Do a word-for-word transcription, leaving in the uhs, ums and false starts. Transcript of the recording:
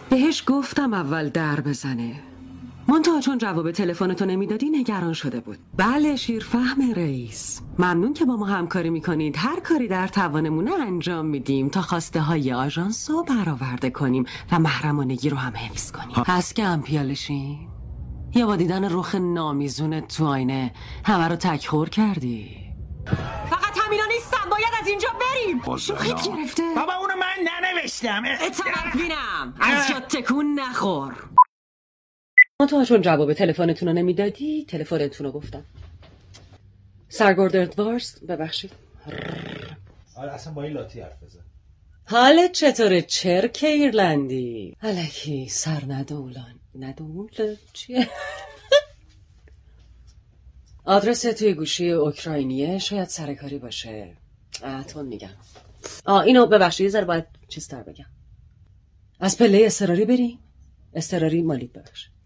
بهش گفتم اول در بزنه، منتها چون جواب تلفنتو نمیدادی نگران شده بود. بله شیرفهم رئیس، ممنون که با ما همکاری میکنید. هر کاری در توانمونه انجام میدیم تا خواسته های آژانس رو برآورده کنیم و محرمانگی رو هم حفظ کنیم. پس که هم پیالشیم یا با دیدن رخ نامیزونت تو آینه همه رو تکخور کردی؟ فقط همینا نیستم، باید از اینجا بریم. شوخیت گرفته؟ بابا اونو من ننوشتم. اطلاق بینم از جا تکون نخور. تو چون جواب تلفنتون رو نمیدادی تلفنتون رو گفتم. سرگرد ادوارز ببخشید. آره اصلا با این لاتی حرف بزن. حالت چطوره چرک ایرلندی؟ الکی سر ندولان ندول چیه؟ آدرس توی گوشی اوکراینیه، شاید سرکاری باشه. اتون میگم. آه اینو ببخشید یه ذره باید چیز تر بگم. از پله اضطراری بریم. اضطراری مالیت ببخشید.